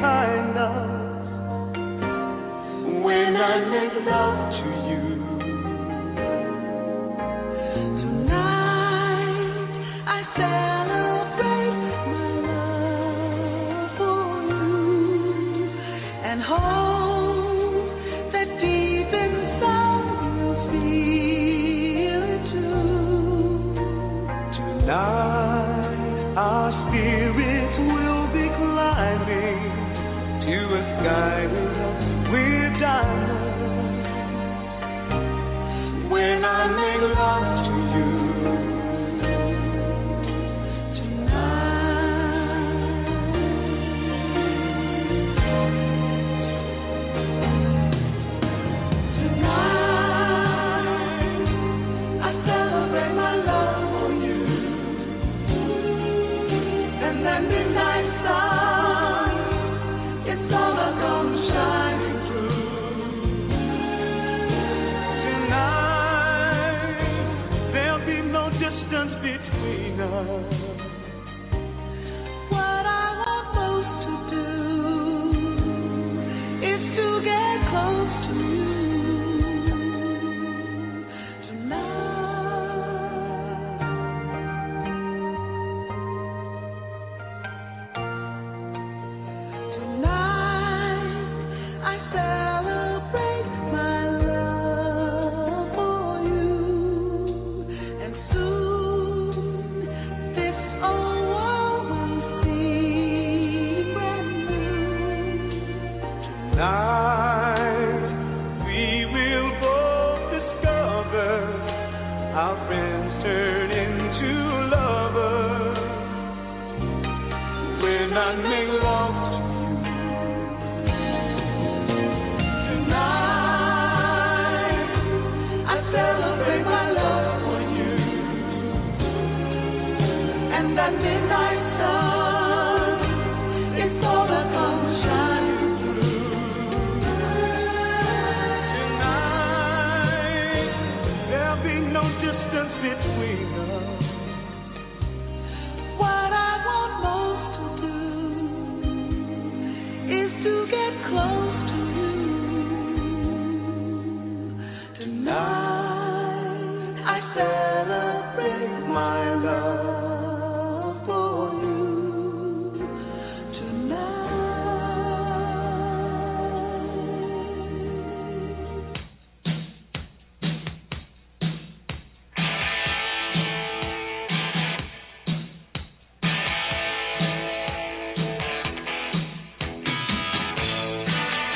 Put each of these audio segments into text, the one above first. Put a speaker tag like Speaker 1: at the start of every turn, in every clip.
Speaker 1: behind us when I make love to you. Tonight I celebrate my love for you and hope that deep inside you feel it too. Tonight our spirits will be climbing to a sky with diamonds when I make love to you Tonight I celebrate my love for you and that midnight sun, it's gonna come shining through. Tonight there'll be no distance between us. What I want most to do is to get close to you tonight. Tonight I celebrate my love for you, and soon this old world will seem brand new. Tonight we will both discover our friends turn into lovers when I make love to you. Tonight I celebrate my love for you and that midnight sun, it's gonna come shining through. Tonight there'll be no distance between us. What I want most to do is to get close to you tonight. I celebrate my love for you tonight.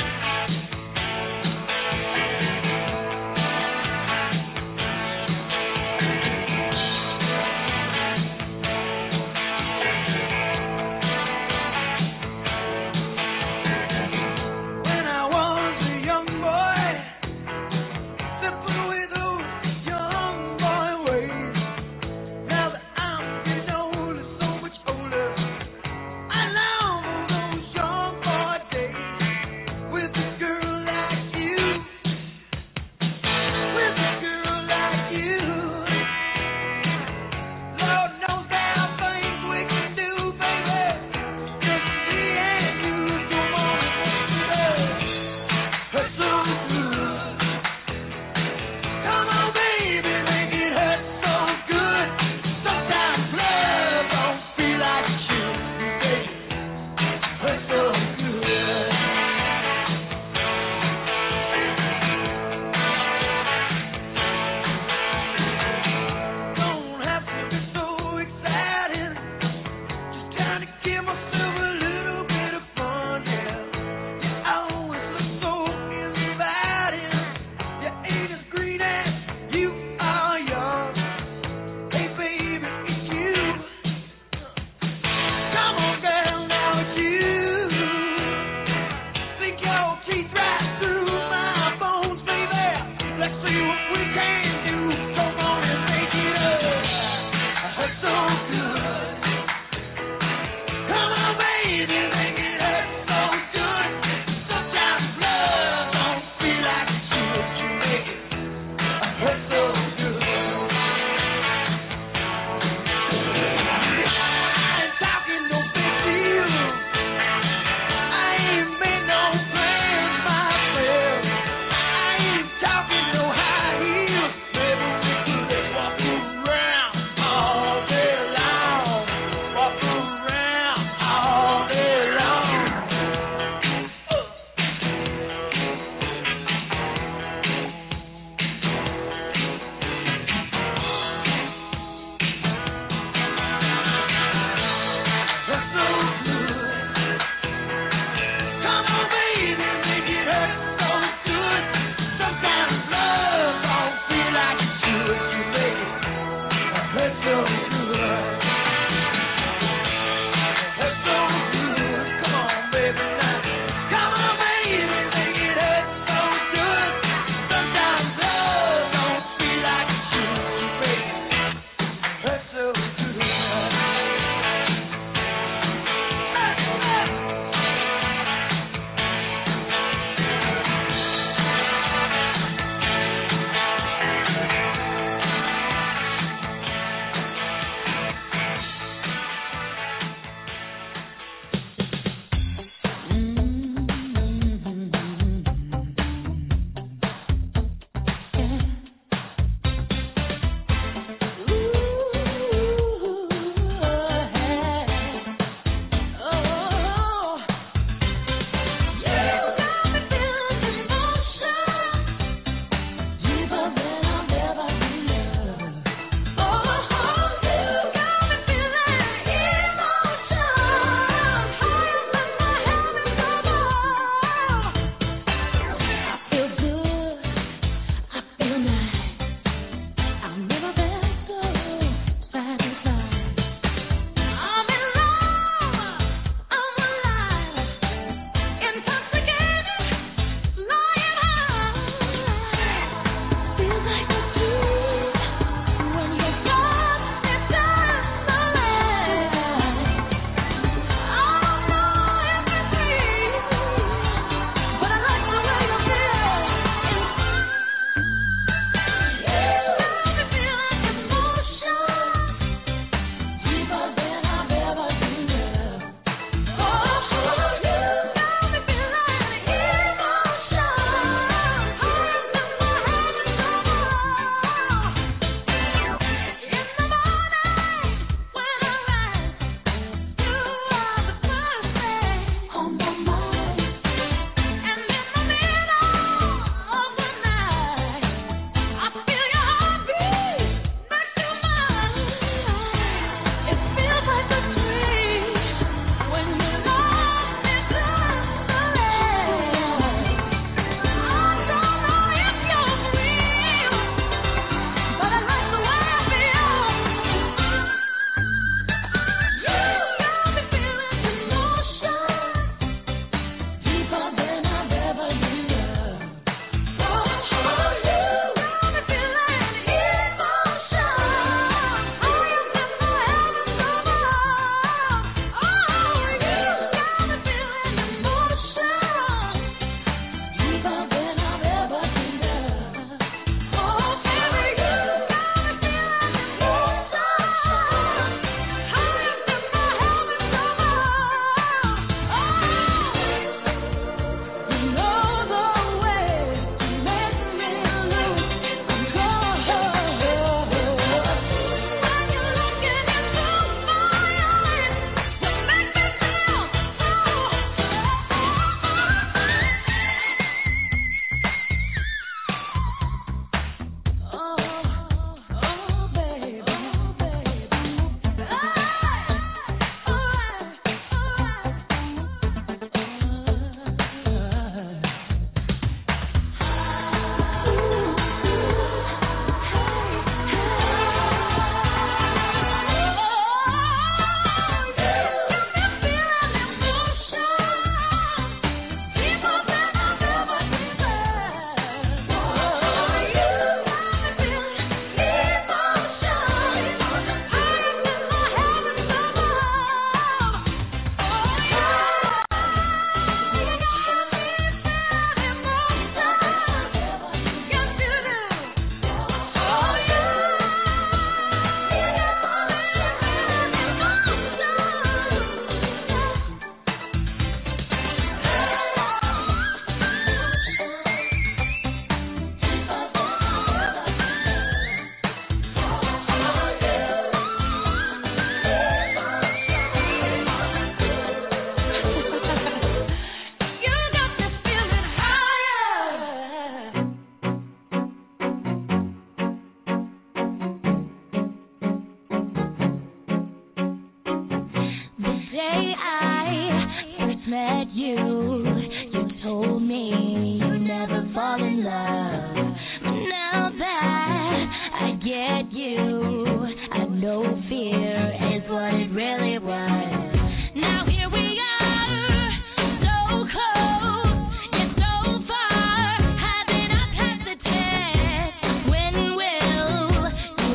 Speaker 2: you. You told me you never fall in love. Now that I get you, I know fear is what it really was. Now here we are, so close, yet so far. Haven't I passed the test? When will you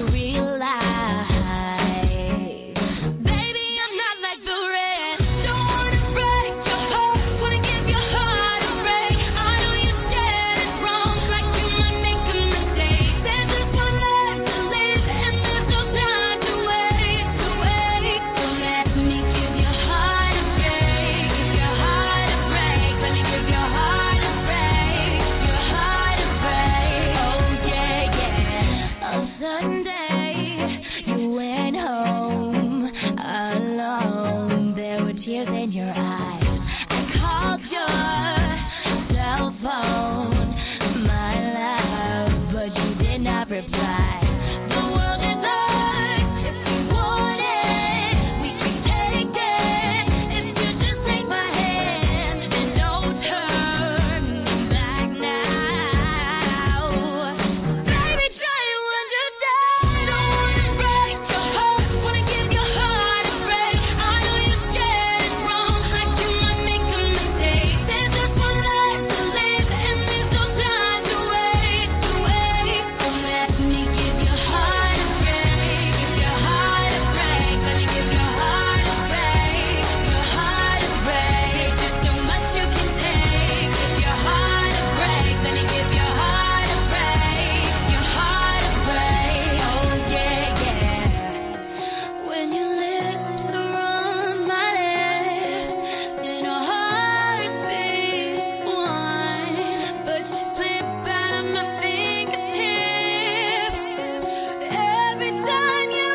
Speaker 2: realize? Baby, I'm not like the rest. Don't wanna break your heart, wanna give your heart a break. I know you're scared it's wrong, like you might make a mistake. There's just one life to live, and there's no time to wait, to wait. So let me give your heart a break, give your heart a break. Let me give your heart a break, your heart a break. Oh yeah, yeah. On Sunday, you went home alone. There were tears in your eyes. I called your cell phone, my love, but you did not reply. The world is ours. If you want it, we can take it. If you just take my hand, then don't turn back now. Baby, try to understand. Don't wanna break your heart, wanna give your heart a break. I know you're scared it's wrong, like you might make a mistake. There's just one life to live, and there's no time to wait, to wait. So let me give your heart a break, give your heart a break. Let me give your heart a break, your heart a break. There's so much you can take. Give your heart a break. Let me give your heart a break, your heart a break. Oh yeah, yeah. When your lips are on my lips, then our hearts beat one, but you slip out of my fingertips every time you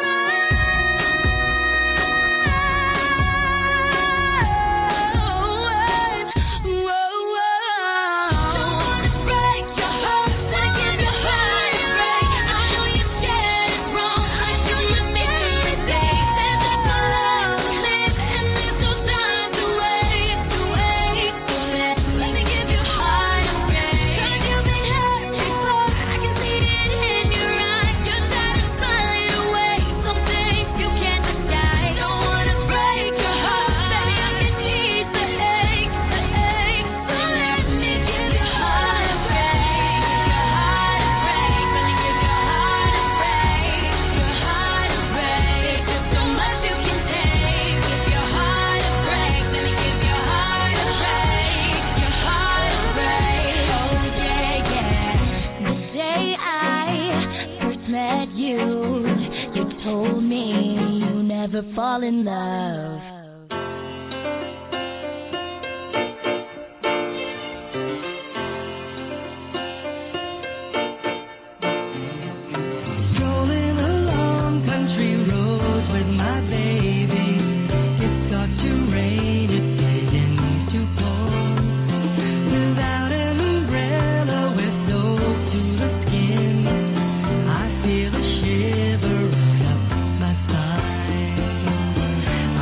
Speaker 2: Don't wanna break your heart, wanna give your heart a break. I know you're scared it's wrong, like you might make a mistake. There's just one life to live, and there's no time to wait, to wait. So let me give your heart a break. 'Cause you've been hurt before, I can see it in your eyes. You're tired of smiling away, some things you can't disguise. Don't wanna break your heart, baby, I can ease the ache, the ache. So let me give your heart a break, your heart a break. Let me give your heart a break, your heart a break. There's so much you can take. Give your heart a break. Let me give your heart a break, your heart a break. Oh yeah, yeah. The day I first met you, you told me you never fall in love.
Speaker 1: Strolling along country roads with my baby. It starts to rain, it begins to pour. Without an umbrella, we're soaked to the skin. I feel a shiver run up my spine.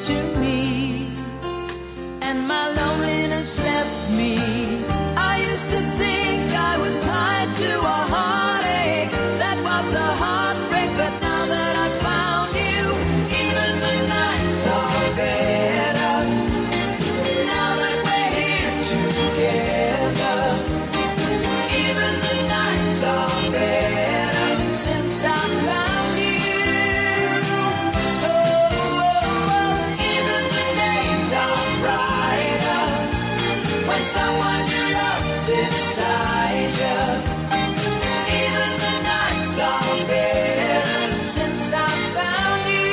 Speaker 1: to me, and my loneliness left me. I used to think I was tied to a heartache that was a heartbreak, but now that I found you, even the nights are better. Now that we're here together, even the nights are better since I found you. Even the days are brighter when someone you love beside you. Even the nights are better since I found you.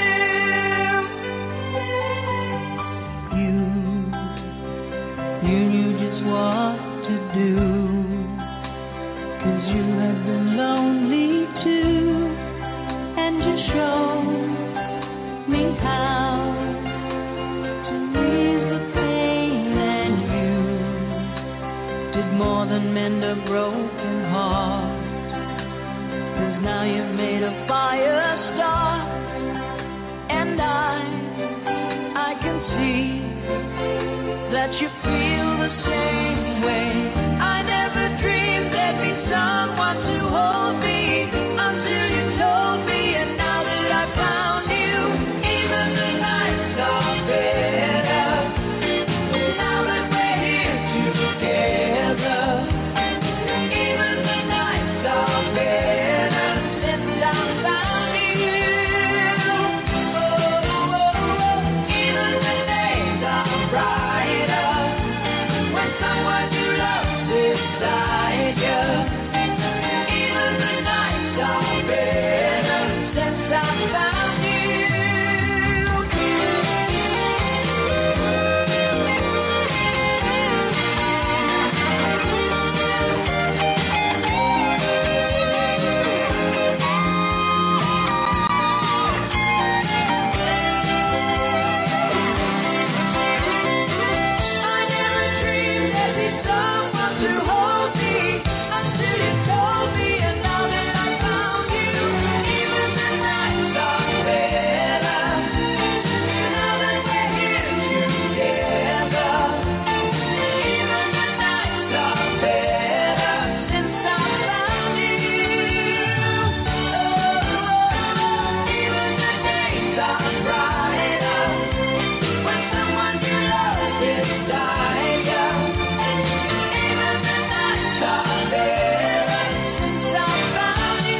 Speaker 1: You knew just what to do, 'cause you have been lonely too, and you showed me how to ease the pain, and you did more than mend a broken heart, 'cause now you've made a fire start, and I can see that you feel the same way. I never dreamed there'd be someone to hold me until you told me, and now that I found you, even the nights are better. Now that we're here together, even the nights are better since I found you. Even the days are brighter when someone you love beside you. Even the nights are better since I found you. I never dreamed there'd be someone to hold me until you told me, and now that I found you, even the nights are better. Now that we're here together, even the nights are better since I found you. Even the days are brighter when someone you love beside you. Even the nights are better since I found you.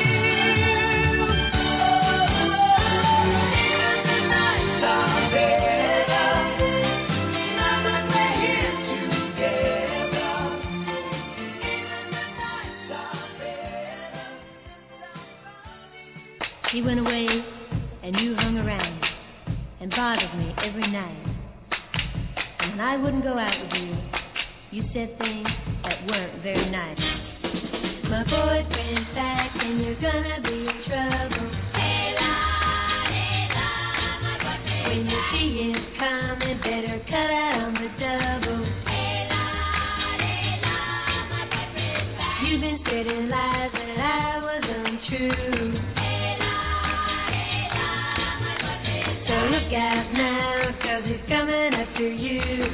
Speaker 1: Even the nights are better now that we're here together. Even the nights are better since I found you.
Speaker 3: He went away and you hung around and bothered me every night. And when I wouldn't go out with you, you said things that weren't very nice. My boyfriend's back and you're gonna be in trouble. When you see him coming, better cut out on the double. You've been spreading lies that I was untrue. So look out now, 'cause he's coming after you.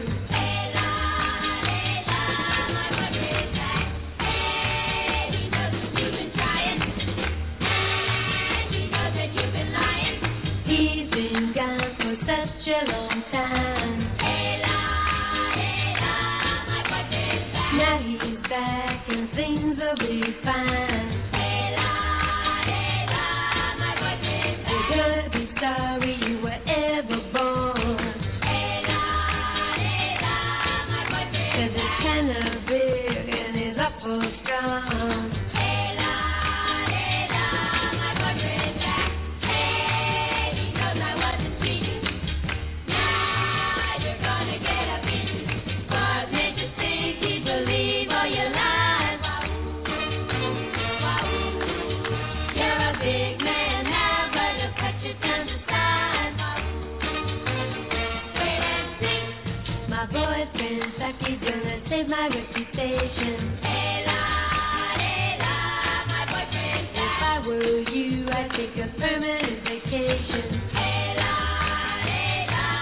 Speaker 3: He's been gone for such a long time. Now he's back and things will be fine. You're gonna be sorry you were ever born. 'Cause it's kinda big and it's awful strong. Believe all your lies. You're a big man now, but you'll cut your tongue to size. Wait and see. My boyfriend's like he's gonna save my reputation. My boyfriend. If I were you, I'd take a permanent vacation.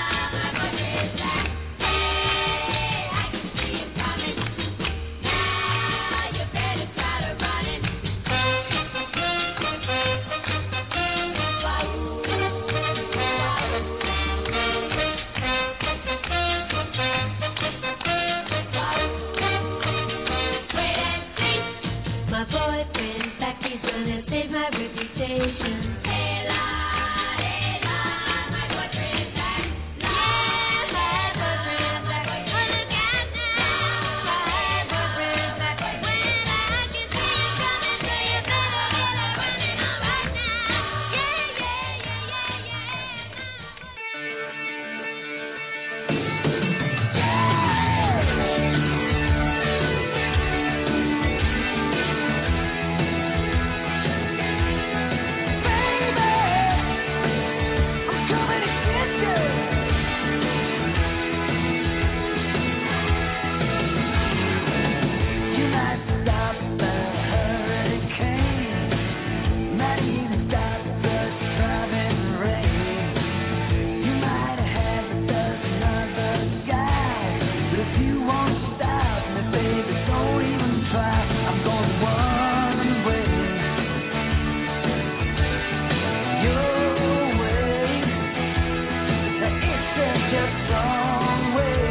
Speaker 1: just some way.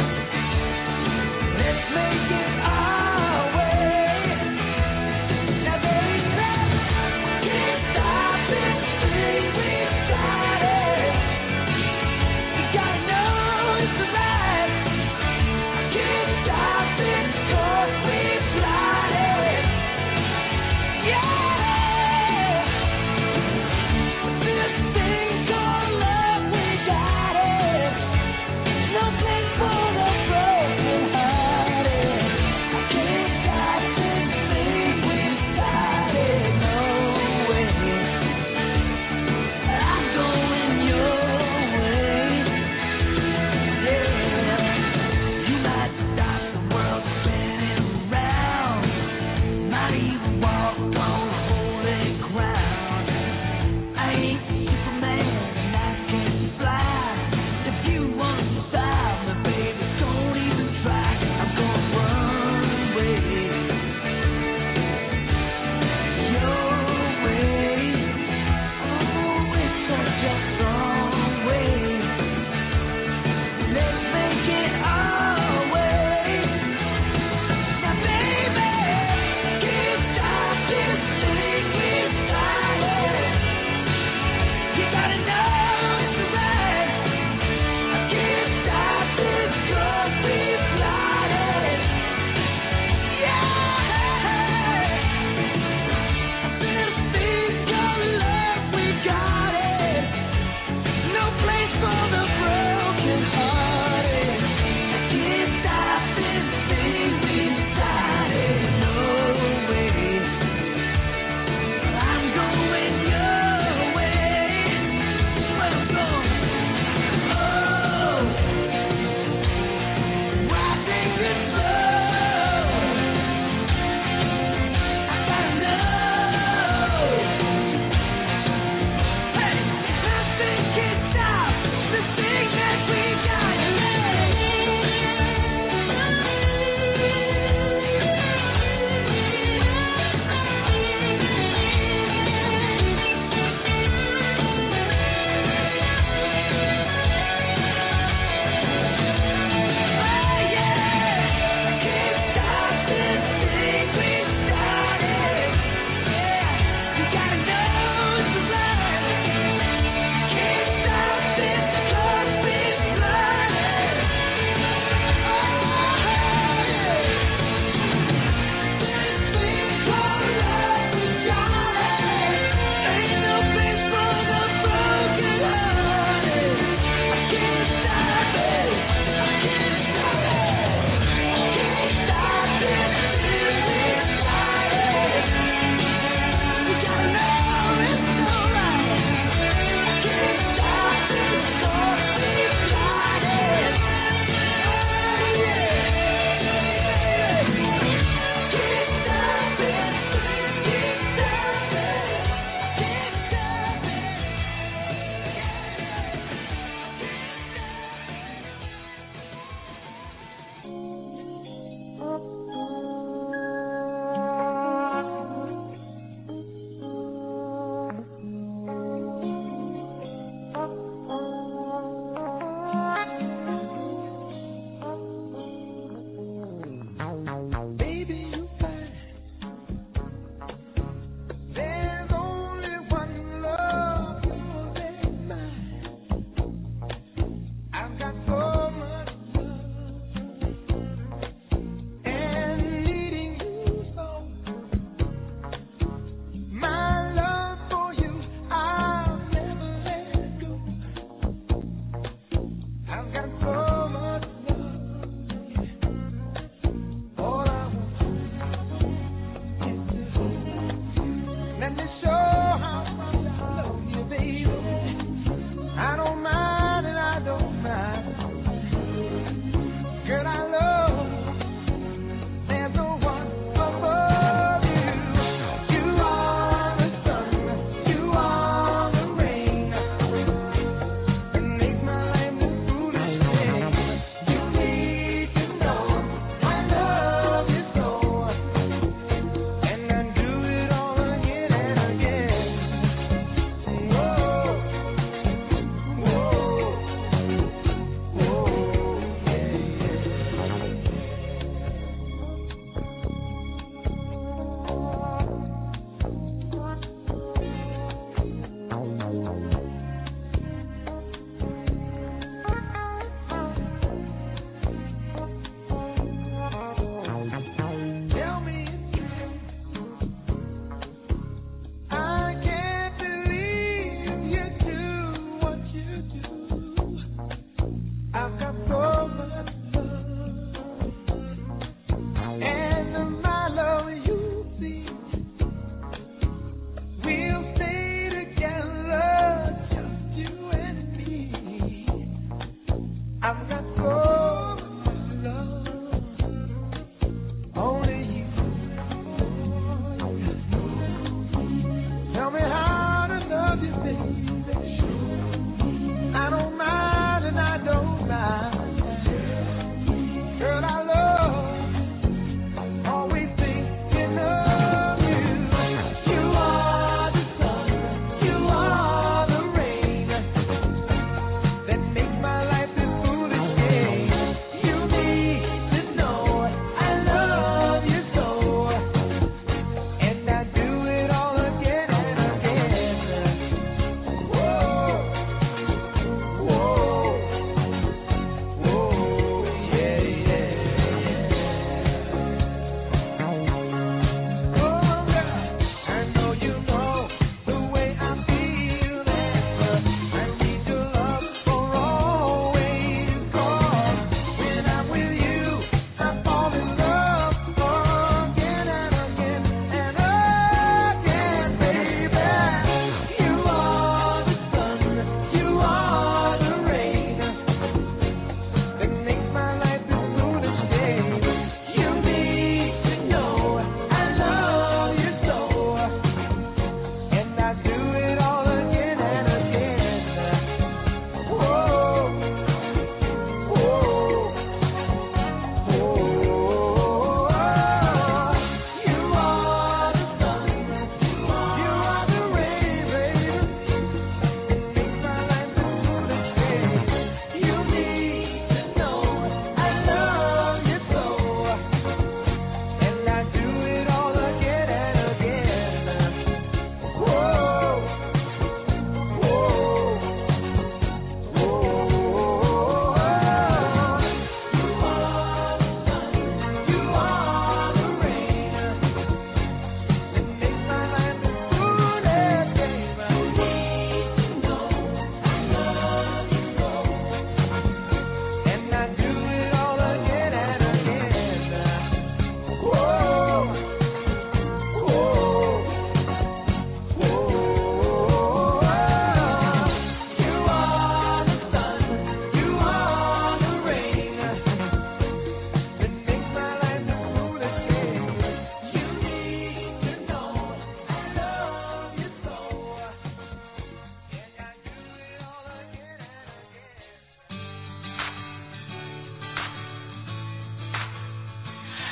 Speaker 1: Let's make it our way. Now baby, can't stop this thing we've started. You gotta know it's right. Can't stop it 'cause we've started. Yeah. This thing called love, we got it.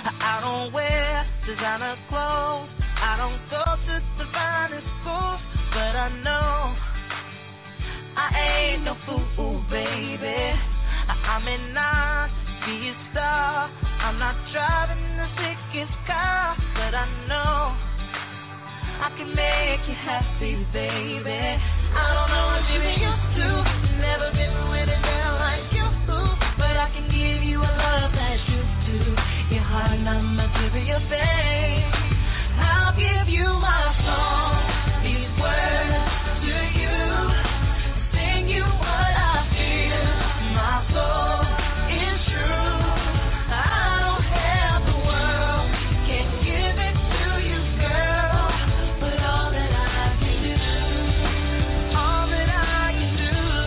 Speaker 4: I don't wear designer clothes. I don't go to the finest schools, but I know I ain't no fool, baby. I may not be a star. I'm not driving the sickest car, but I know I can make you happy, baby. I don't know what you've been used to. Never been with a girl like you, but I can give you a love that's used to your heart, not material things. I'll give you my song, these words to you, sing you what I feel. My soul is true. I don't have the world, can't give it to you, girl, but all that I can do, all that I can do.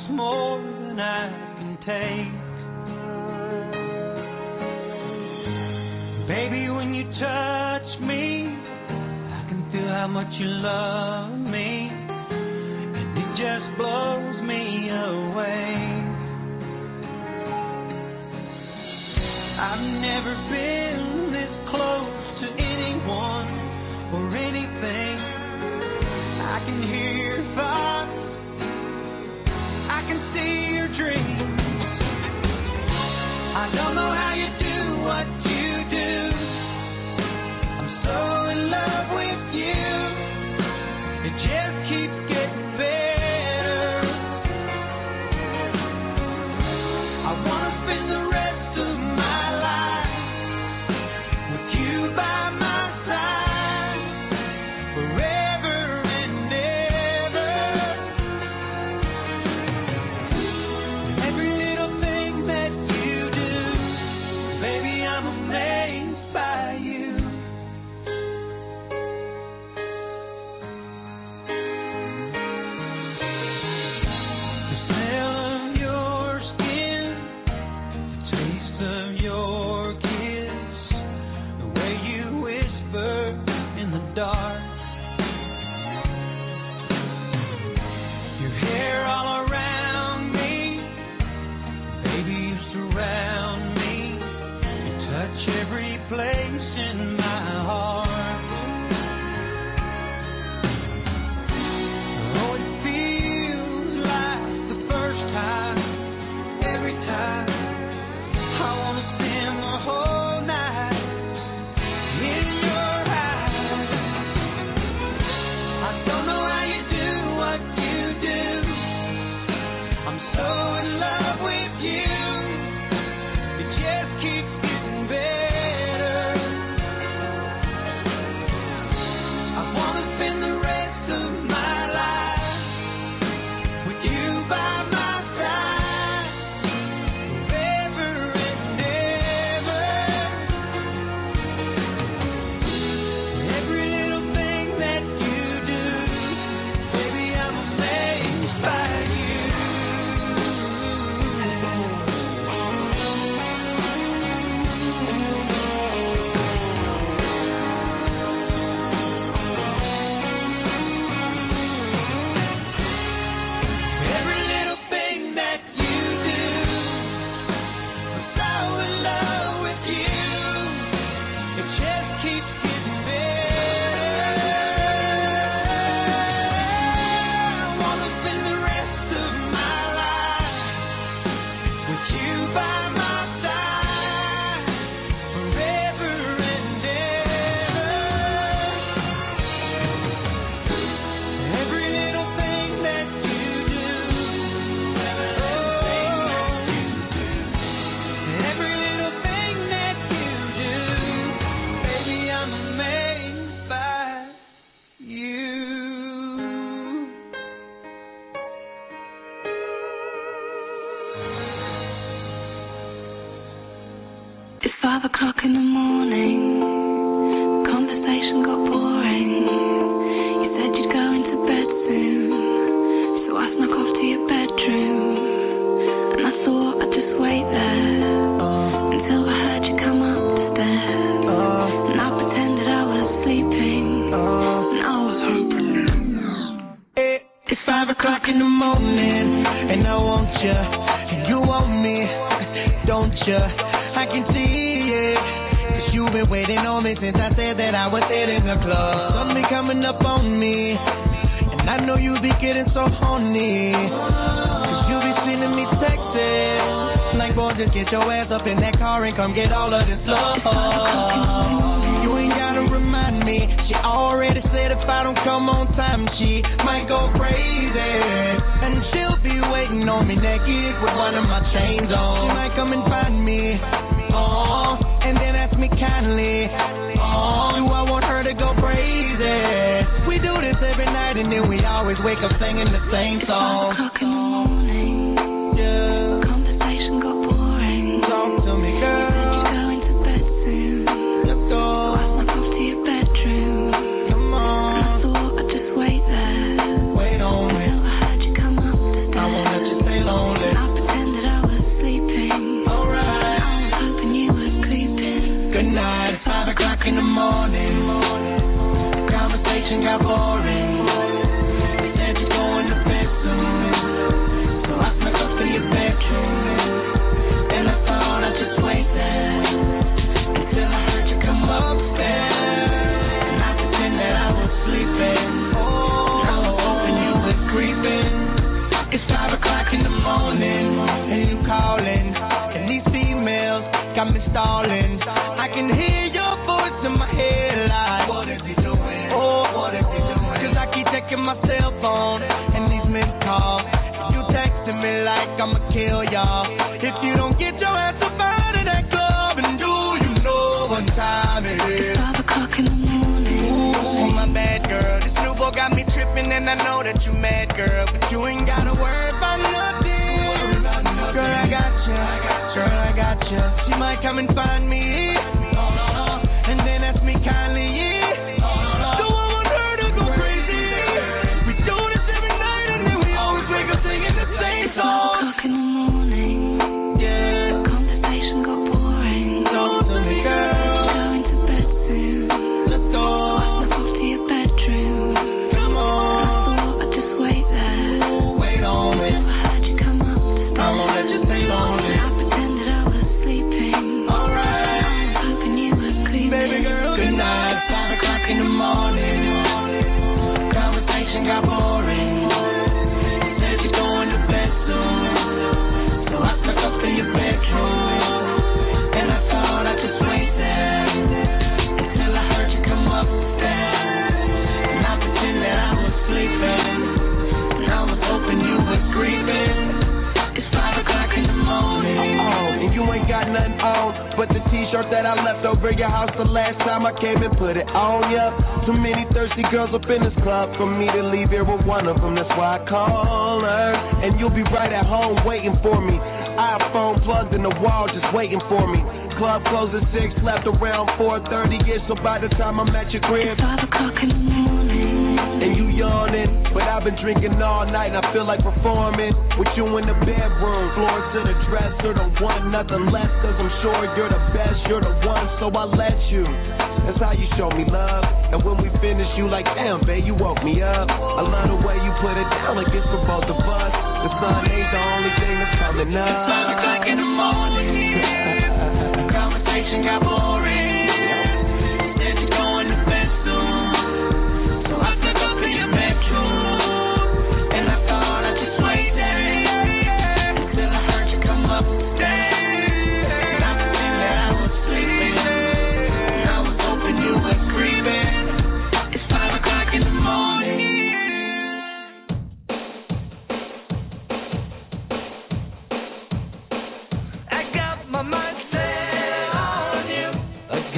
Speaker 1: more than I can take. Baby, when you touch me, I can feel how much you love me, and it just blows me away. I've never been this close to anyone or anything. I can hear your thoughts, I can see your dreams. I don't know how you do what you do. I'm so in love with you. It just keeps getting better. I wanna spend the rest of my life with you by my side forever and ever. Every little thing that you do, baby, I'm amazed by you. The smell of your skin, the taste of your kiss, the way you whisper in the dark, your hair all around me, baby, you surround me, you touch every place in my heart. Oh, it feels like the first time, every time. I wanna spend the whole night in your eyes. I don't know how you do what you do. I'm so in love with you. It just keeps getting better. I wanna spend the rest of my life with you by my side forever and ever. Every little thing that you do, baby, I'm amazed by you. Every little thing that you do, I'm so in love with you. It just keeps getting better. I wanna spend the rest of my life with you by my side forever and ever. Every little thing that you do, every little thing that you do, baby, I'm amazed by you.
Speaker 2: It's 5 o'clock in the morning. Conversation got boring. You said you'd go into bed soon, so I snuck off to your bedroom. And I thought I'd just wait there until I heard you come up the stairs. And I pretended I was sleeping, and I was hoping.
Speaker 1: It's 5 o'clock in the morning, and I want you, and you want me, don't you? I can see it, 'cause you've been waiting on me since I said that I was hitting the club. Something coming up on me, and I know you be getting so horny, 'cause you be sending me texts, like, boy, just get your ass up in that car and come get all of this love. You ain't gotta remind me, she already said if I don't come on time, she might go crazy. And she'll be waiting on me naked with one of my chains on. She might come and find me, and then ask me kindly, do I want her to go crazy? We do this every night and then we always wake up singing the same
Speaker 2: It's 5
Speaker 1: song.
Speaker 2: o'clock in the morning.
Speaker 1: Yeah,
Speaker 2: Conversation got boring.
Speaker 1: talk to me,
Speaker 2: You said you'd
Speaker 1: girl.
Speaker 2: go into bed soon,
Speaker 1: Let's
Speaker 2: so I
Speaker 1: go.
Speaker 2: snuck off to your bedroom.
Speaker 1: Come
Speaker 2: And I
Speaker 1: on,
Speaker 2: thought I'd just wait there
Speaker 1: wait on me.
Speaker 2: until I heard you come up the
Speaker 1: I won't let you
Speaker 2: stairs.
Speaker 1: stay my cell phone and these missed calls. You texting me like I'ma kill y'all. If you don't get your ass up out of that club, and do you know what time it is?
Speaker 2: 5 o'clock in the morning.
Speaker 1: Ooh, my bad girl. This new boy got me tripping, and I know that you mad, girl. But you ain't gotta worry about nothing. Girl, I got you. Girl, I got you. She might come and find me, and then ask me kindly, yeah. So I want her to go crazy. We do this every night, and then we always wake up singing the same
Speaker 2: 5
Speaker 1: song.
Speaker 2: o'clock in the morning.
Speaker 1: Yeah.
Speaker 2: Conversation got boring.
Speaker 1: Talk to me, girl.
Speaker 2: Going to bed soon.
Speaker 1: Let's go.
Speaker 2: Slip off to your bedroom.
Speaker 1: Come
Speaker 2: I
Speaker 1: on.
Speaker 2: thought I'd just wait there.
Speaker 1: Wait on me.
Speaker 2: Till I heard you come up the
Speaker 1: I won't let you stay lonely.
Speaker 2: I pretended I was sleeping.
Speaker 1: Alright.
Speaker 2: I was hoping you were creeping.
Speaker 1: Baby girl, good night. 5 o'clock in the morning. Conversation got boring. You said you're going to bed soon. So I stuck up in your bedroom. And I thought I'd just wait there until I heard you come upstairs. And I pretended I was sleeping. And I was hoping you was creeping. It's 5 o'clock in the morning. And you ain't got nothing on but the t-shirt that I left over your house the last time I came and put it on ya. Too many thirsty girls up in this club for me to leave here with one of them. That's why I call her. And you'll be right at home waiting for me. iPhone plugged in the wall just waiting for me. Club closed at 6, left around 4:30ish. So by the time I'm at your crib,
Speaker 2: 5 o'clock in the morning.
Speaker 1: and you yawning, but I've been drinking all night and I feel like performing with you in the bedroom. Floors to the dresser, don't want nothing less, cause I'm sure you're the best, you're the one, so I let you. That's how you show me love. And when we finish, you like, damn, babe, you woke me up. I love the way you put it down like it's for both of us. The sun ain't the only thing that's coming up. It's 5 o'clock in the morning. Conversation got boring. Said you're going to bed soon. So I stuck up in your bedroom. And I thought I'd just wait there until I heard you come upstairs. And I pretended I was sleeping. And I was hoping you were creeping. It's 5 o'clock in the morning. I got my mind set on you. I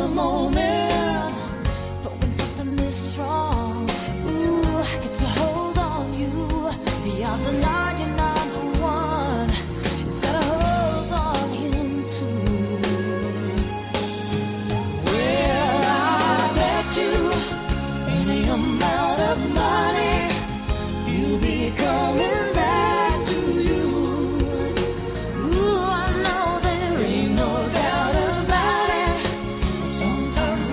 Speaker 4: the moment. But when something is strong, ooh, I get to hold on you. The odds are not you're not the one. You gotta hold on him too. Well, I bet you any amount of money you'll be coming back to you. Ooh, I know there ain't no doubt about it. Sometimes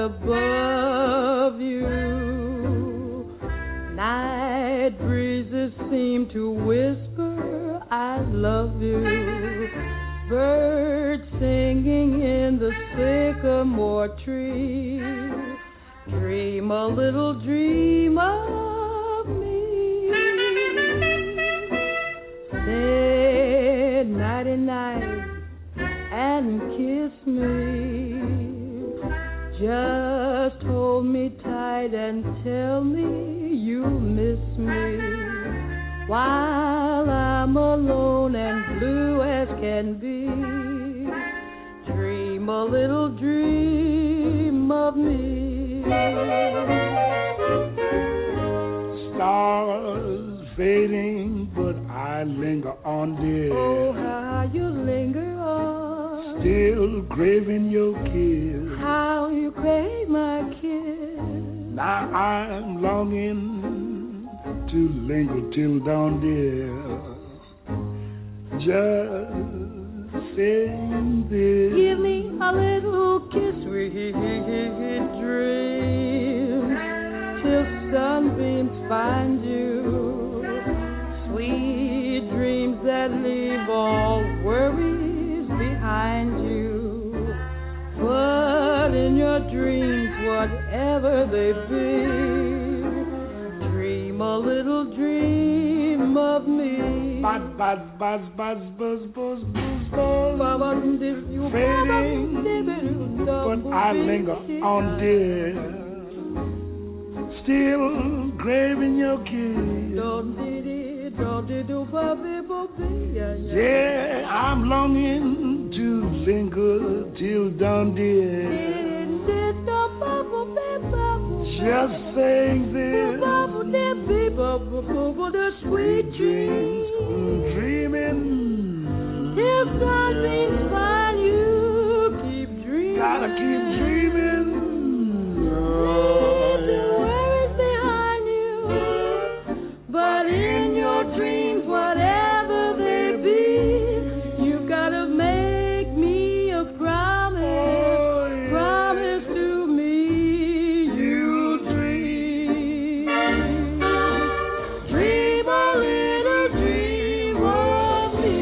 Speaker 5: above you. Night breezes seem to whisper, I love you. Birds singing in the sycamore tree. Dream a little dream of me. Say nighty-night and kiss me. Just hold me tight and tell me you miss me. While I'm alone and blue as can be, dream a little dream of me.
Speaker 6: Stars fading, but I linger on, dear.
Speaker 5: Oh, how you linger on.
Speaker 6: Still craving your kiss.
Speaker 5: How you crave my kiss.
Speaker 6: Now I'm longing to linger till dawn, dear. Just saying this.
Speaker 5: Give me a little kiss, sweet dream, till sunbeams find you. Sweet dreams that leave all worries behind you. But in your dreams, whatever they be, dream a little dream of me.
Speaker 6: Buzz, buzz, buzz, buzz, buzz, buzz, buzz, buzz. Fading, but I linger on, dear. Still craving your kiss. Yeah, I'm longing to linger till dawn, dear. Just saying this.
Speaker 5: Sweet dreams,
Speaker 6: dreaming.
Speaker 5: Till sunbeams find you, keep dreaming.
Speaker 6: Gotta keep dreaming.
Speaker 5: Leave the worries behind you. But in your dreams, whatever they be, you gotta make me a promise.
Speaker 6: Oh, yeah.
Speaker 5: Promise to me you'll dream. Dream a little dream of me.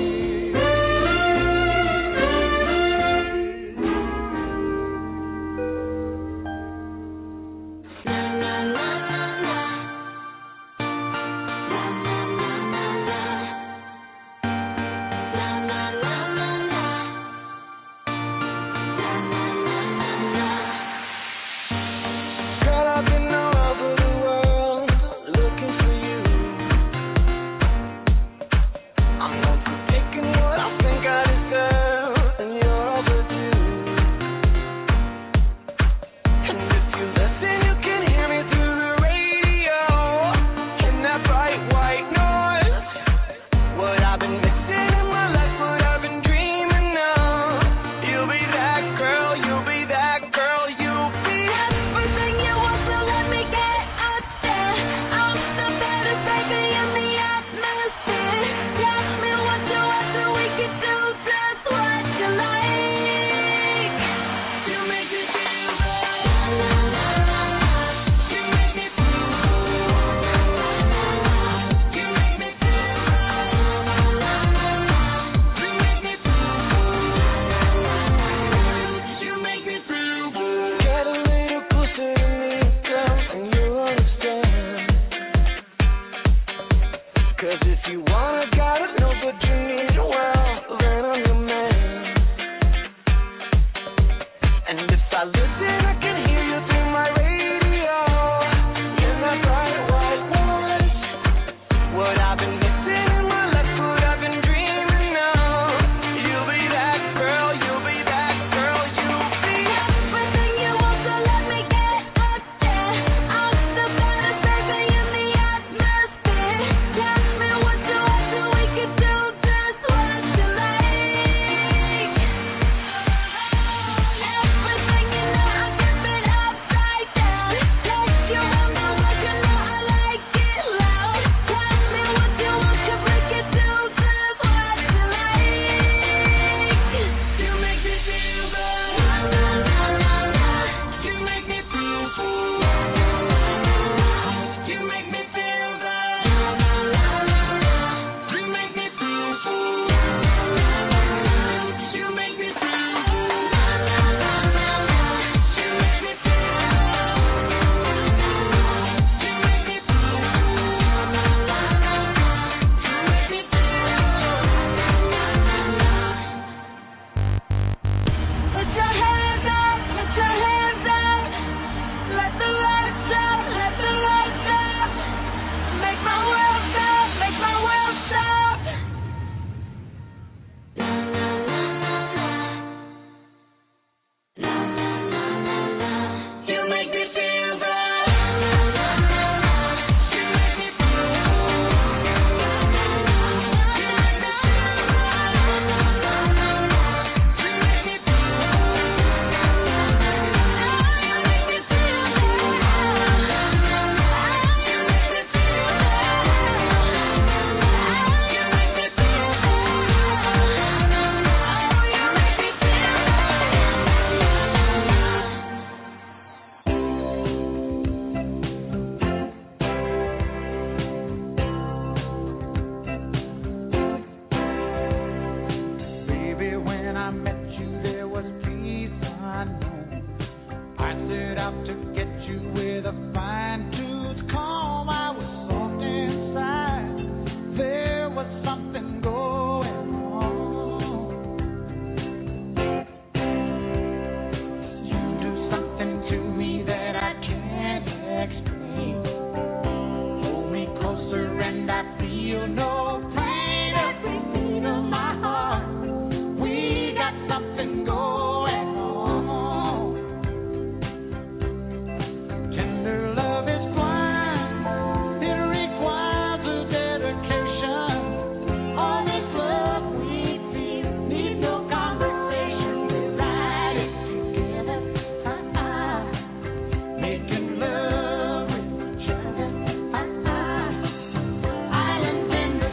Speaker 7: Island tender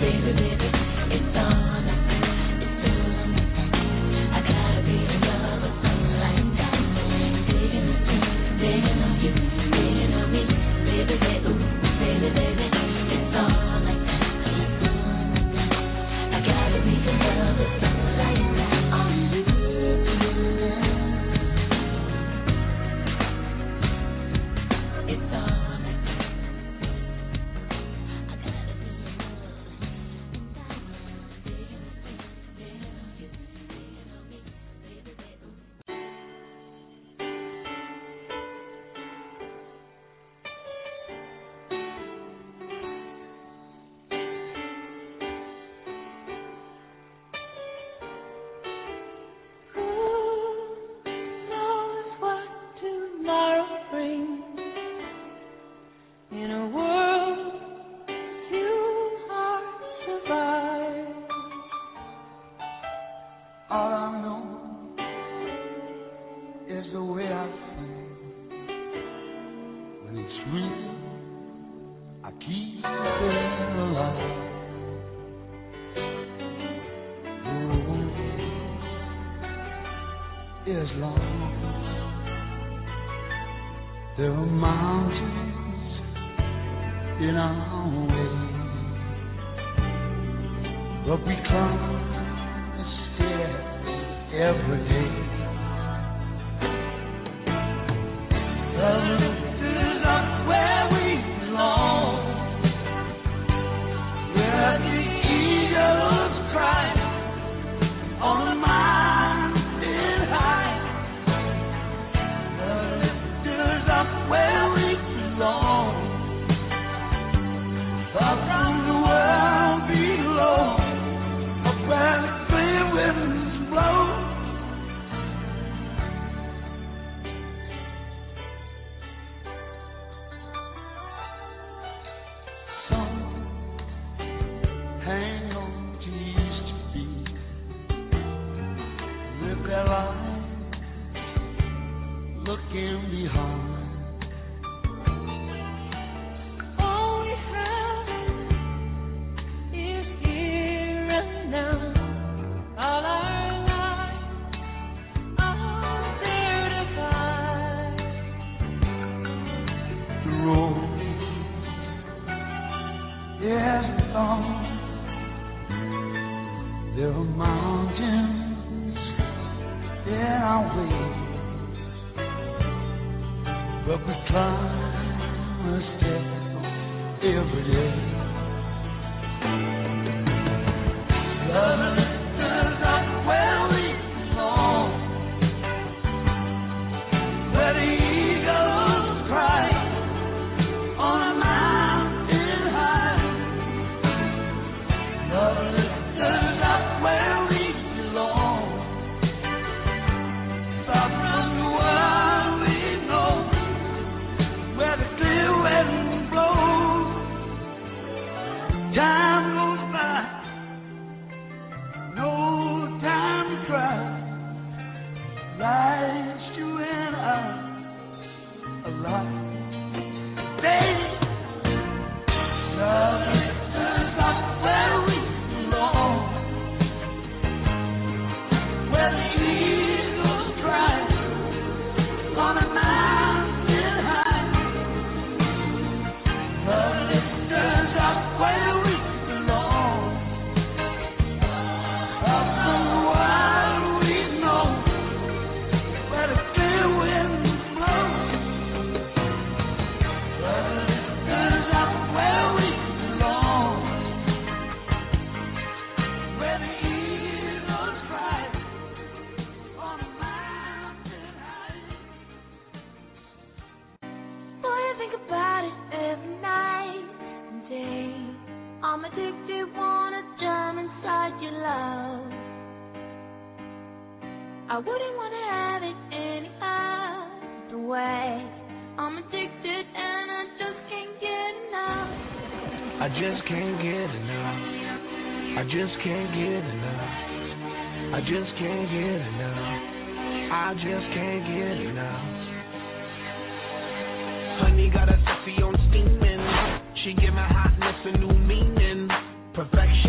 Speaker 7: Honey got a sexy on steaming. She give my hotness a new meaning. Perfection.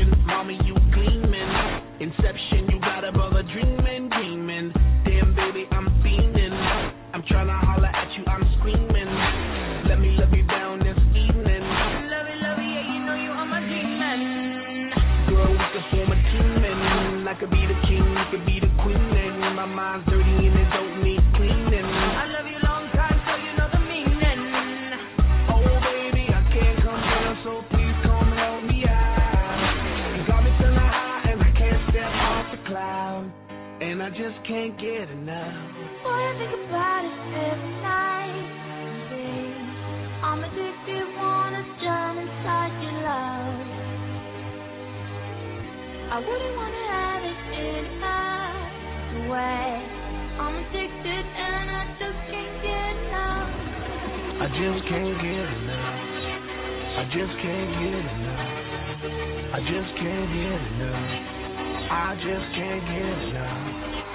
Speaker 7: inception. You got a brother dreaming, dreaming. Damn, baby, I'm fiending. I'm trying to holler at you, I'm screaming. Let me love you down this evening.
Speaker 4: Love it, yeah, you know you are my demon.
Speaker 7: Girl, we can form a team, and I could be the king, you could be the queen, and my mind's dirty and it don't need cleaning.
Speaker 4: I love you long time, so you know the meaning.
Speaker 7: Oh, baby, I can't come down, so please come help me out. You got me feeling high, and I can't step off the cloud, and I just can't get enough.
Speaker 2: Boy, I think about it every night. Babe, I'm addicted, wanna drown inside your love. I wouldn't wanna have it any other way. I'm addicted and I just can't get enough.
Speaker 7: I just can't get enough. I just can't get enough. I just can't get enough. I just can't get enough.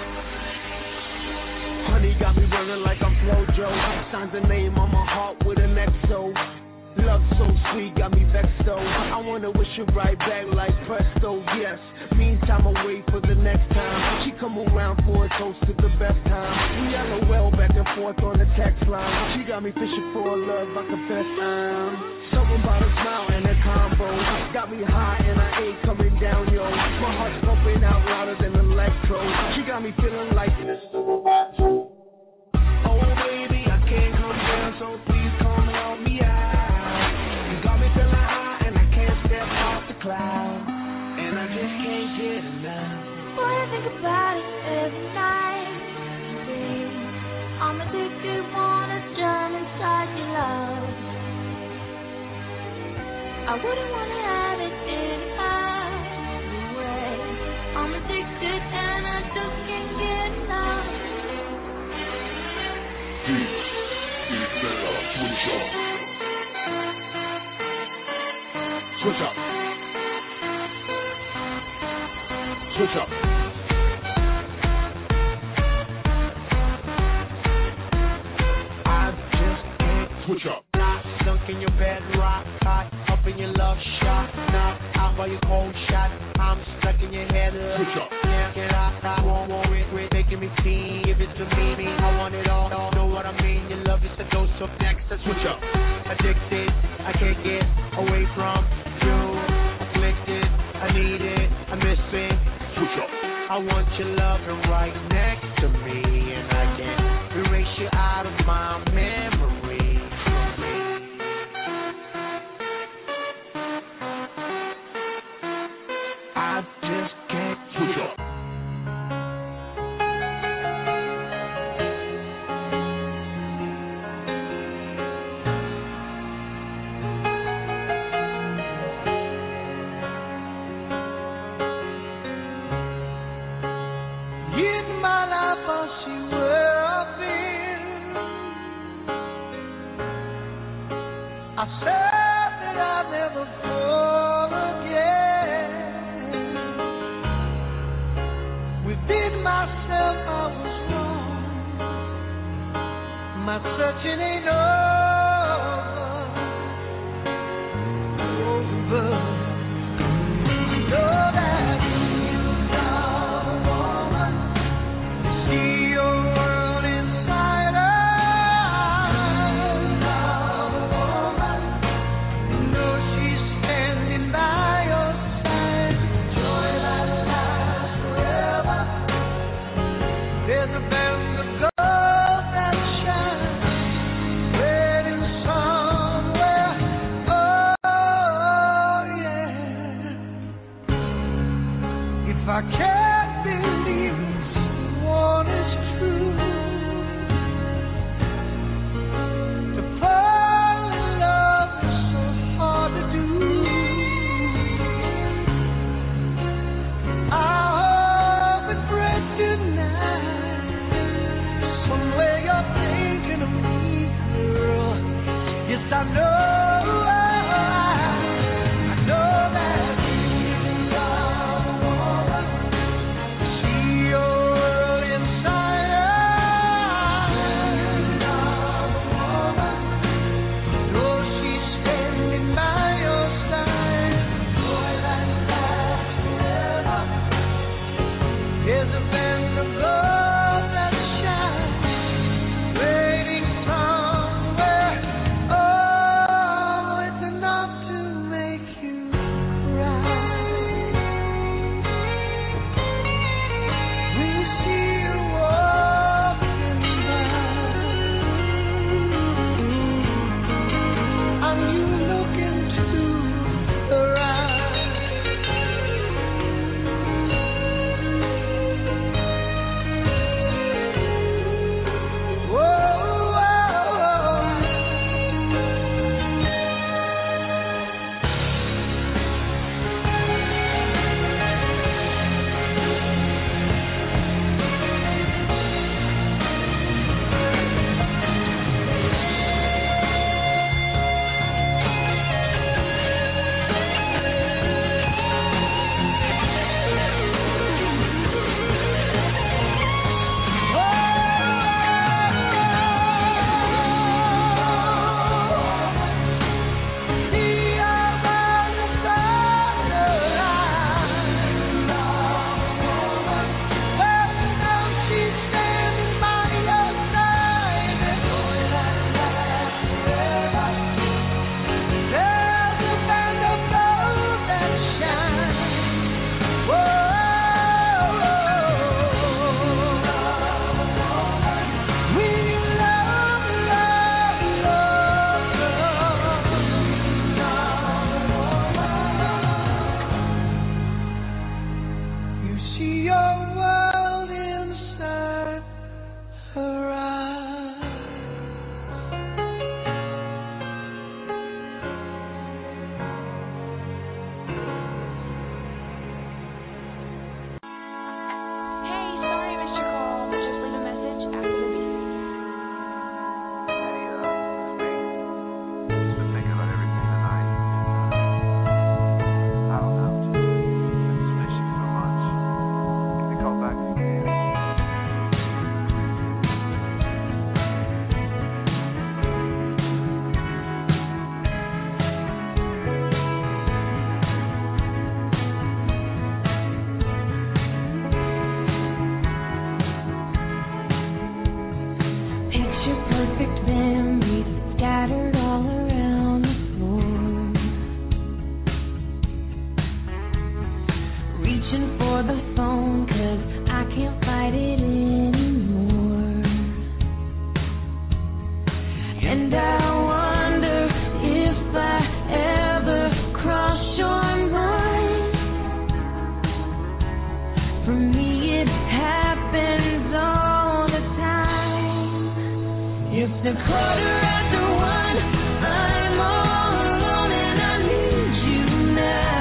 Speaker 7: Honey got me running like I'm Flojo. Signs a name on my heart with an XO. Love so sweet, got me vexed though. I wanna wish you right back like presto, yes. Meantime, I wait for the next time. She come around for a toast to the best time. We LOL back and forth on the text line. She got me fishing for love, I confess I'm something about a smile and a combo. Got me high and I ain't coming down, yo. My heart's pumping out louder than electro. She got me feeling like this. Oh baby, I can't come down, so please come help me out. Cloud, and I just can't get enough.
Speaker 2: Boy, I think about it every night. Babe, I'm addicted, wanna drown inside your love. I wouldn't wanna have it any other way. I'm addicted and I just can't get enough.
Speaker 6: Switch up. Switch up.
Speaker 7: I just can't
Speaker 6: switch up.
Speaker 7: Not sunk in your bed, rock hot, up in your love shot. Not out by your cold shot. I'm stuck in your head.
Speaker 6: Switch up.
Speaker 7: Can't get out. I won't it, making me see. Give it to me. I want it all. Know what I mean? Your love is a dose of next.
Speaker 6: Switch up.
Speaker 7: Addicted, I can't get away from you. Afflicted, I need it, I miss it. I want your loving right next to me, and I can't erase you out of my memory. I just can't switch up.
Speaker 1: I said that I'd never fall again. Within myself I was wrong. My searching ain't over. You know that you are a woman. You see your world inside her. I can't believe one is true. To fall in love is so hard to do. I hope it breaks tonight. Somewhere you're thinking of me, girl. Yes, I know.
Speaker 3: reaching for the phone 'cause I can't fight it anymore. And I wonder if I ever cross your mind. For me it happens all the time. It's a quarter after one, I'm all alone and I need you now.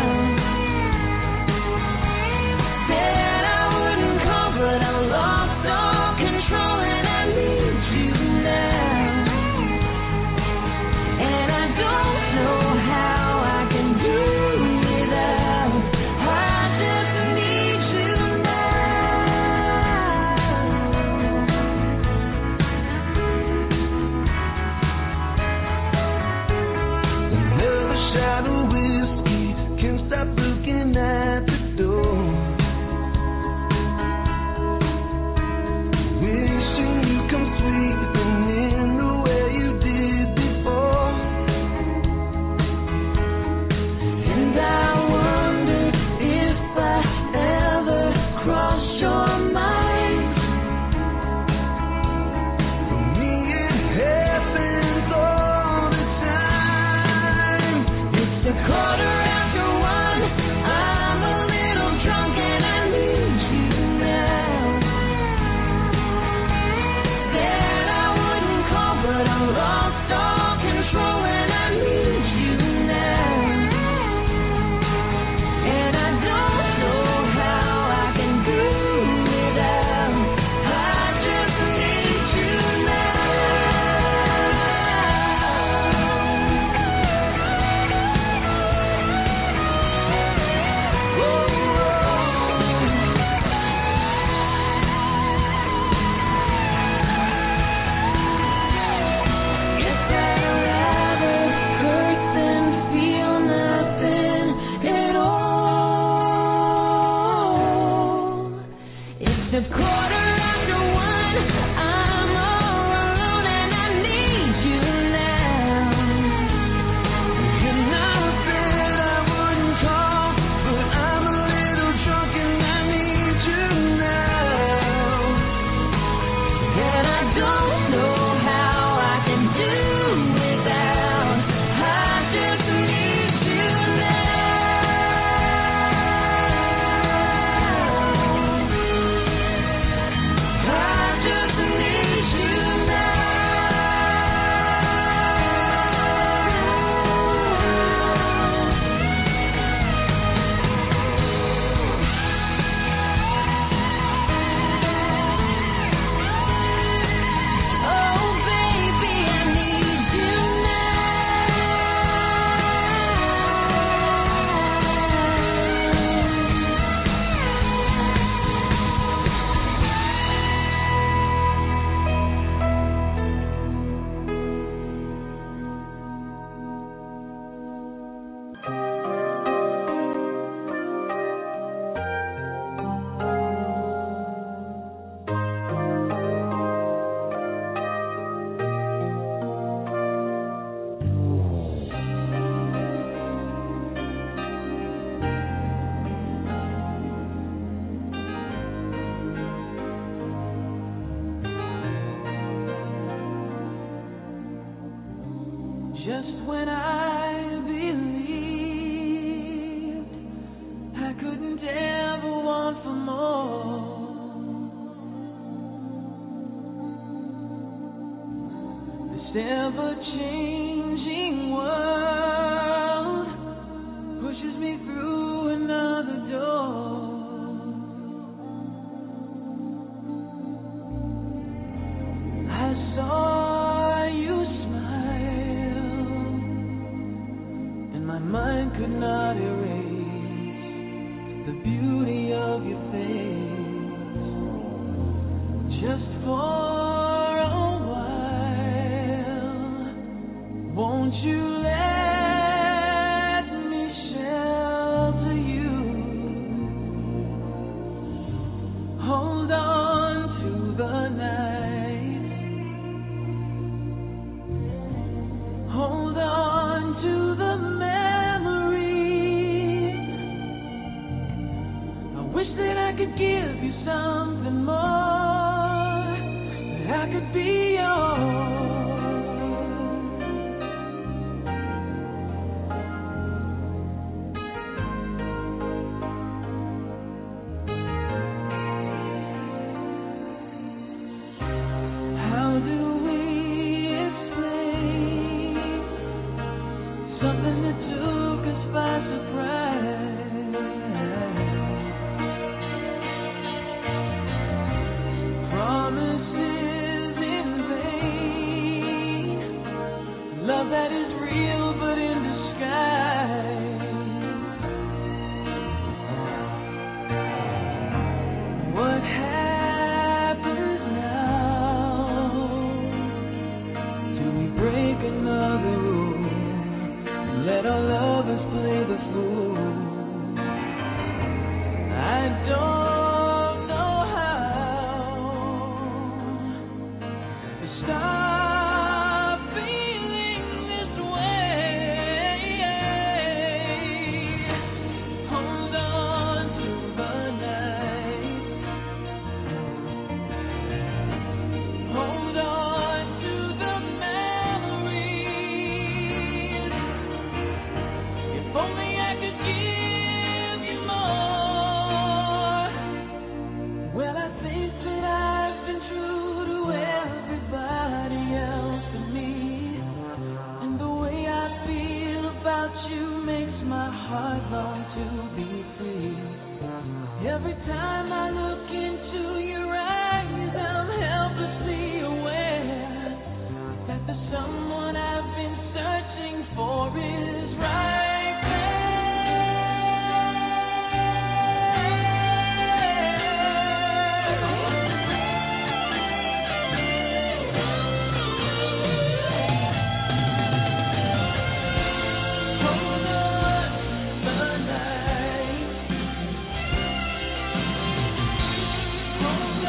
Speaker 3: Said I wouldn't call but I lost all control and I need you now. And I don't know how I can do without. I just need you
Speaker 7: Another shot of whiskey, can't stop looking at the door. Wishing you come sweeping in the way you did before.
Speaker 3: And I wonder if I ever cross your mind.
Speaker 7: For me it happens all the time.
Speaker 3: It's a quarter after one, I'm a little drunk and I need you now. Said I wouldn't call but I lost all control and I need you now. And I don't know how I can do without. I just need you Guess I'd rather hurt than feel nothing at all. It's a quarter after one, I'm all alone and I need you now.
Speaker 7: You know that I wouldn't call, but I'm a little drunk and I need you now.
Speaker 3: And I don't know how I can do without. I just need you now. I just need you Oh, baby, I need you
Speaker 7: Just when I believed I couldn't ever want for more, this ever-changing world pushes me through another door. I saw you smile, and my mind could not erase the beauty of your face. Just for a while, won't you let me shelter you? Hold on to the night. Hold on to the memory
Speaker 5: Wish that I could give you something more, that I could be yours. How do we explain something that took us by surprise? Promises in vain, love that is real but in disguise. What happens now? Do we break another rule? Let our lovers play the fool. I don't know how to stop feeling this way. Hold on to the night. Hold on to the memories. If only I could give you more. Well, I think that I've been true to everybody else and me. And the way I feel about you makes my heart long to be free. Every time I look into your eyes, I'm helplessly aware that the someone I've been searching for is right there. Hold on the night. Hold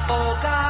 Speaker 8: Oh God.